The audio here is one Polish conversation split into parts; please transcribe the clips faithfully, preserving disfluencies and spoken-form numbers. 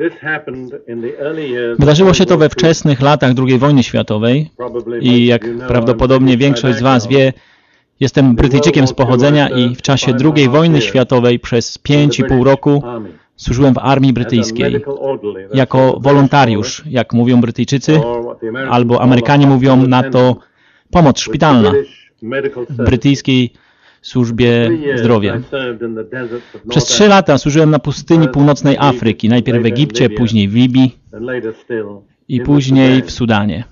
Wydarzyło się to we wczesnych latach drugiej wojny światowej i jak prawdopodobnie większość z Was wie, jestem Brytyjczykiem z pochodzenia i w czasie drugiej wojny światowej przez pięć i pół roku służyłem w armii brytyjskiej jako wolontariusz, jak mówią Brytyjczycy, albo Amerykanie mówią na to pomoc szpitalna w brytyjskiej służbie zdrowia. Przez trzy lata służyłem na pustyni północnej Afryki, najpierw w Egipcie, później w Libii i później w Sudanie.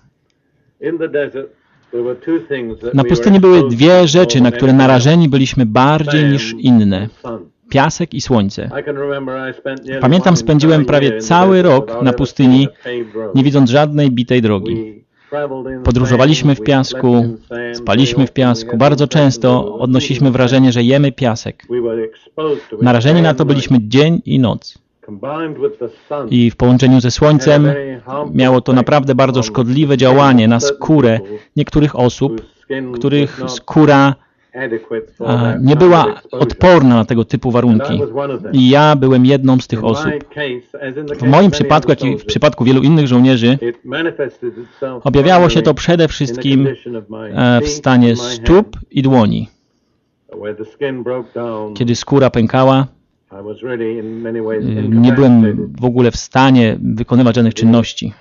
Na pustyni były dwie rzeczy, na które narażeni byliśmy bardziej niż inne. Piasek i słońce. Pamiętam, spędziłem prawie cały rok na pustyni, nie widząc żadnej bitej drogi. Podróżowaliśmy w piasku, spaliśmy w piasku. Bardzo często odnosiliśmy wrażenie, że jemy piasek. Narażeni na to byliśmy dzień i noc. I w połączeniu ze słońcem miało to naprawdę bardzo szkodliwe działanie na skórę niektórych osób, których skóra nie była odporna na tego typu warunki. I ja byłem jedną z tych osób. W moim przypadku, jak i w przypadku wielu innych żołnierzy, objawiało się to przede wszystkim w stanie stóp i dłoni. Kiedy skóra pękała, nie byłem w ogóle w stanie wykonywać żadnych czynności.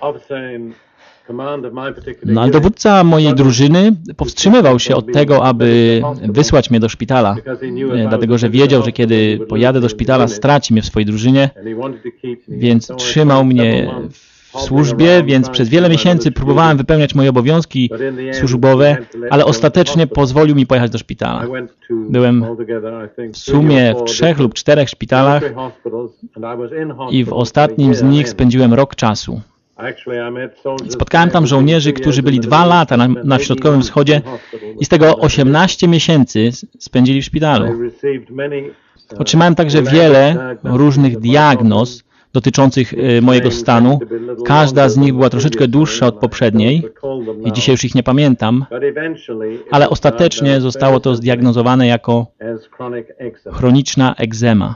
No, ale dowódca mojej drużyny powstrzymywał się od tego, aby wysłać mnie do szpitala, dlatego że wiedział, że kiedy pojadę do szpitala, straci mnie w swojej drużynie, więc trzymał mnie w służbie, więc przez wiele miesięcy próbowałem wypełniać moje obowiązki służbowe, ale ostatecznie pozwolił mi pojechać do szpitala. Byłem w sumie w trzech lub czterech szpitalach i w ostatnim z nich spędziłem rok czasu. Spotkałem tam żołnierzy, którzy byli dwa lata na, na Środkowym Wschodzie i z tego osiemnaście miesięcy spędzili w szpitalu. Otrzymałem także wiele różnych diagnoz dotyczących y, mojego stanu. Każda z nich była troszeczkę dłuższa od poprzedniej i dzisiaj już ich nie pamiętam, ale ostatecznie zostało to zdiagnozowane jako chroniczna egzema.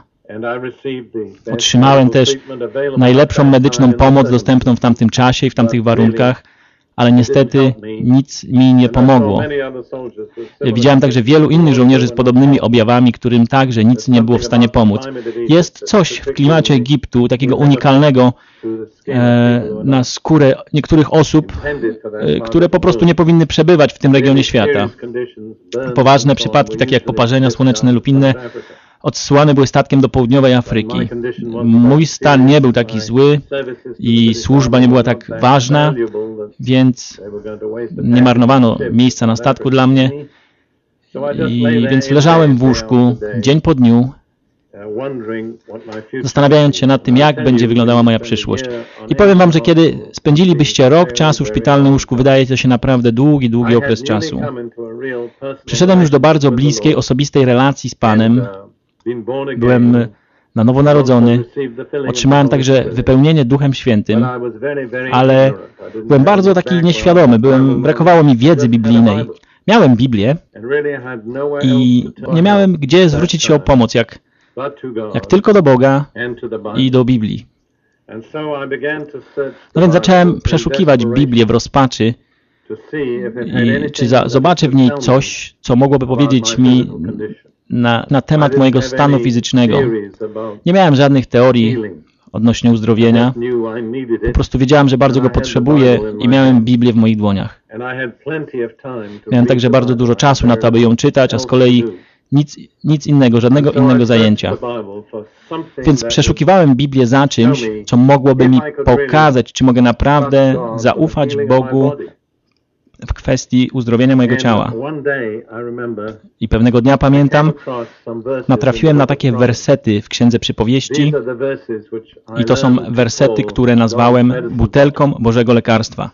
Otrzymałem też najlepszą medyczną pomoc dostępną w tamtym czasie i w tamtych warunkach, ale niestety nic mi nie pomogło. Widziałem także wielu innych żołnierzy z podobnymi objawami, którym także nic nie było w stanie pomóc. Jest coś w klimacie Egiptu, takiego unikalnego e, na skórę niektórych osób, e, które po prostu nie powinny przebywać w tym regionie świata. Poważne przypadki, takie jak poparzenia słoneczne lub inne, odsyłane były statkiem do południowej Afryki. Mój stan nie był taki zły i służba nie była tak ważna, więc nie marnowano miejsca na statku dla mnie. I więc leżałem w łóżku dzień po dniu, zastanawiając się nad tym, jak będzie wyglądała moja przyszłość. I powiem Wam, że kiedy spędzilibyście rok czasu w szpitalnym łóżku, wydaje to się naprawdę długi, długi okres czasu. Przyszedłem już do bardzo bliskiej, osobistej relacji z Panem. Byłem na nowo narodzony, otrzymałem także wypełnienie Duchem Świętym, ale byłem bardzo taki nieświadomy, byłem, brakowało mi wiedzy biblijnej. Miałem Biblię i nie miałem gdzie zwrócić się o pomoc, jak, jak tylko do Boga i do Biblii. No więc zacząłem przeszukiwać Biblię w rozpaczy i czy za, zobaczę w niej coś, co mogłoby powiedzieć mi Na, na temat mojego stanu fizycznego. Nie miałem żadnych teorii odnośnie uzdrowienia. Po prostu wiedziałem, że bardzo go potrzebuję i miałem Biblię w moich dłoniach. Miałem także bardzo dużo czasu na to, aby ją czytać, a z kolei nic, nic innego, żadnego innego zajęcia. Więc przeszukiwałem Biblię za czymś, co mogłoby mi pokazać, czy mogę naprawdę zaufać Bogu w kwestii uzdrowienia mojego ciała. I pewnego dnia, pamiętam, natrafiłem na takie wersety w Księdze Przypowieści i to są wersety, które nazwałem butelką Bożego lekarstwa.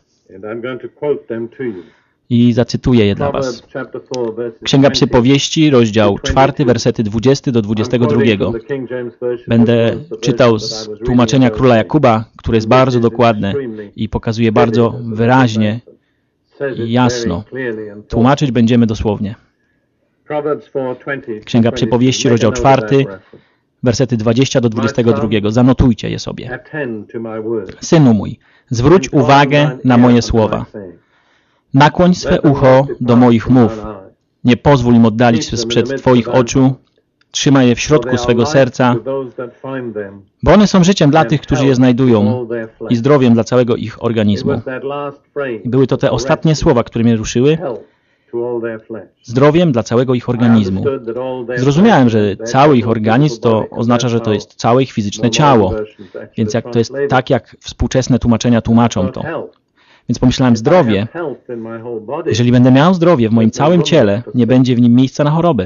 I zacytuję je dla Was. Księga Przypowieści, rozdział czwarty, wersety dwudziesty do dwudziestego drugiego. Będę czytał z tłumaczenia Króla Jakuba, które jest bardzo dokładne i pokazuje bardzo wyraźnie i jasno. Tłumaczyć będziemy dosłownie. Księga Przypowieści, rozdział czwarty, Wersety dwudziesty do dwudziestego drugiego. Zanotujcie je sobie. Synu mój, zwróć uwagę na moje słowa. Nakłoń swe ucho do moich mów. Nie pozwól im oddalić się sprzed Twoich oczu. Trzymaj je w środku swego serca, bo one są życiem dla tych, którzy je znajdują i zdrowiem dla całego ich organizmu. I były to te ostatnie słowa, które mnie ruszyły. Zdrowiem dla całego ich organizmu. Zrozumiałem, że cały ich organizm to oznacza, że to jest całe ich fizyczne ciało. Więc jak to jest tak, jak współczesne tłumaczenia tłumaczą to. Więc pomyślałem, zdrowie. Jeżeli będę miał zdrowie w moim całym ciele, nie będzie w nim miejsca na chorobę.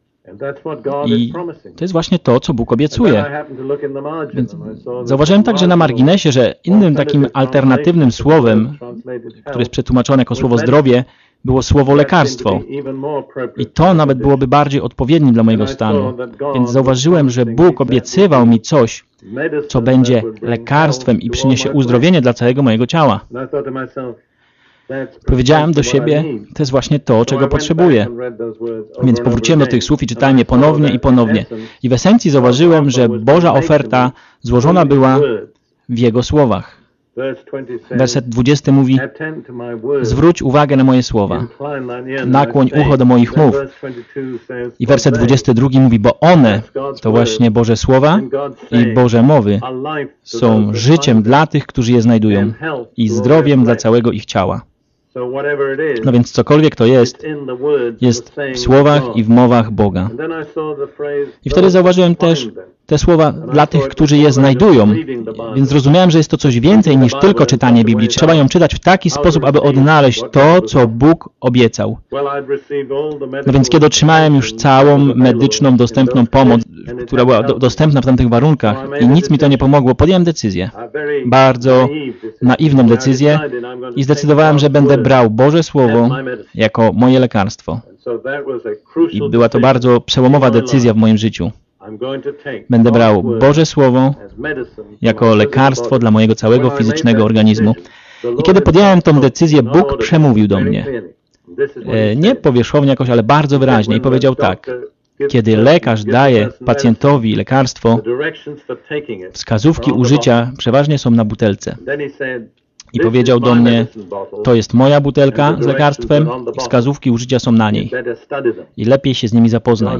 I to jest właśnie to, co Bóg obiecuje. Więc zauważyłem także na marginesie, że innym takim alternatywnym słowem, które jest przetłumaczone jako słowo zdrowie, było słowo lekarstwo. I to nawet byłoby bardziej odpowiednim dla mojego stanu. Więc zauważyłem, że Bóg obiecywał mi coś, co będzie lekarstwem i przyniesie uzdrowienie dla całego mojego ciała. Powiedziałem do siebie, to jest właśnie to, czego potrzebuję. Więc powróciłem do tych słów i czytałem je ponownie i ponownie. I w esencji zauważyłem, że Boża oferta złożona była w Jego słowach. Werset dwudziesty mówi, zwróć uwagę na moje słowa, nakłoń ucho do moich mów. I werset dwudziesty drugi mówi, bo one, to właśnie Boże słowa i Boże mowy, są życiem dla tych, którzy je znajdują i zdrowiem dla całego ich ciała. No więc cokolwiek to jest, jest w słowach i w mowach Boga. I wtedy zauważyłem też te słowa dla tych, którzy je znajdują. Więc zrozumiałem, że jest to coś więcej niż tylko czytanie Biblii. Trzeba ją czytać w taki sposób, aby odnaleźć to, co Bóg obiecał. No więc kiedy otrzymałem już całą medyczną, dostępną pomoc, która była do, dostępna w tamtych warunkach i nic mi to nie pomogło, podjąłem decyzję. Bardzo naiwną decyzję i zdecydowałem, że będę brał Boże Słowo jako moje lekarstwo. I była to bardzo przełomowa decyzja w moim życiu. Będę brał Boże Słowo jako lekarstwo dla mojego całego fizycznego organizmu. I kiedy podjąłem tą decyzję, Bóg przemówił do mnie. Nie powierzchownie jakoś, ale bardzo wyraźnie. I powiedział tak. Kiedy lekarz daje pacjentowi lekarstwo, wskazówki użycia przeważnie są na butelce. I powiedział do mnie, to jest moja butelka z lekarstwem i wskazówki użycia są na niej. I lepiej się z nimi zapoznaj.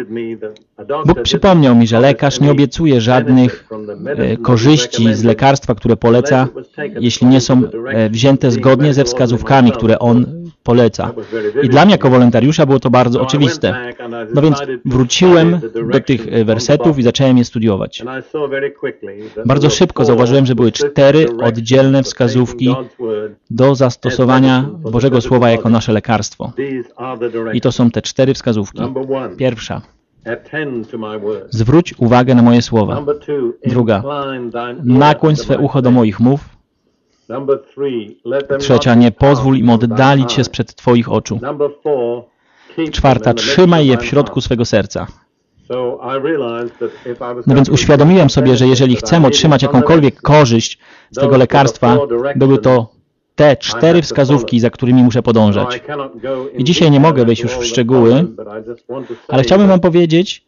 Bóg przypomniał mi, że lekarz nie obiecuje żadnych e, korzyści z lekarstwa, które poleca, jeśli nie są e, wzięte zgodnie ze wskazówkami, które on poleca. I dla mnie jako wolontariusza było to bardzo oczywiste. No więc wróciłem do tych wersetów i zacząłem je studiować. Bardzo szybko zauważyłem, że były cztery oddzielne wskazówki do zastosowania Bożego Słowa jako nasze lekarstwo. I to są te cztery wskazówki. Pierwsza. Zwróć uwagę na moje słowa. Druga. Nakłoń swe ucho do moich mów. Trzecia, nie pozwól im oddalić się sprzed Twoich oczu. Czwarta, trzymaj je w środku swego serca. No więc uświadomiłem sobie, że jeżeli chcę otrzymać jakąkolwiek korzyść z tego lekarstwa, były to te cztery wskazówki, za którymi muszę podążać. I dzisiaj nie mogę wejść już w szczegóły, ale chciałbym Wam powiedzieć,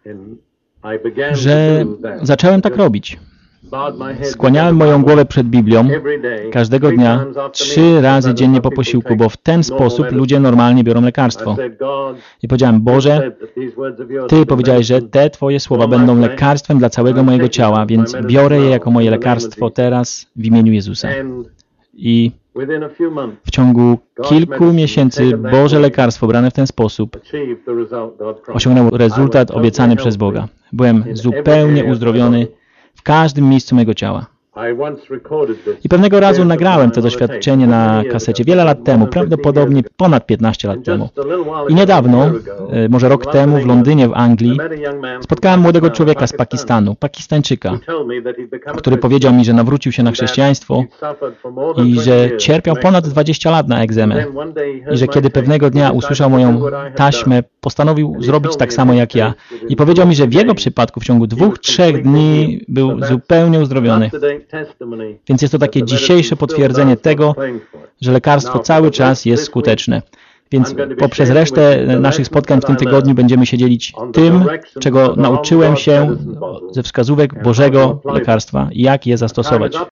że zacząłem tak robić. Skłaniałem moją głowę przed Biblią każdego dnia, trzy razy dziennie po posiłku, bo w ten sposób ludzie normalnie biorą lekarstwo. I powiedziałem, Boże, Ty powiedziałeś, że te Twoje słowa będą lekarstwem dla całego mojego ciała, więc biorę je jako moje lekarstwo teraz w imieniu Jezusa. I w ciągu kilku miesięcy Boże lekarstwo brane w ten sposób osiągnęło rezultat obiecany przez Boga. Byłem zupełnie uzdrowiony w każdym miejscu mojego ciała. I pewnego razu nagrałem to doświadczenie na kasecie wiele lat temu, prawdopodobnie ponad piętnaście lat temu. I niedawno, może rok temu w Londynie w Anglii, spotkałem młodego człowieka z Pakistanu, Pakistańczyka, który powiedział mi, że nawrócił się na chrześcijaństwo i że cierpiał ponad dwadzieścia lat na egzemę. I że kiedy pewnego dnia usłyszał moją taśmę, postanowił zrobić tak samo jak ja. I powiedział mi, że w jego przypadku w ciągu dwóch, trzech dni był zupełnie uzdrowiony. Więc jest to takie dzisiejsze potwierdzenie tego, że lekarstwo cały czas jest skuteczne. Więc poprzez resztę naszych spotkań w tym tygodniu będziemy się dzielić tym, czego nauczyłem się ze wskazówek Bożego lekarstwa i jak je zastosować.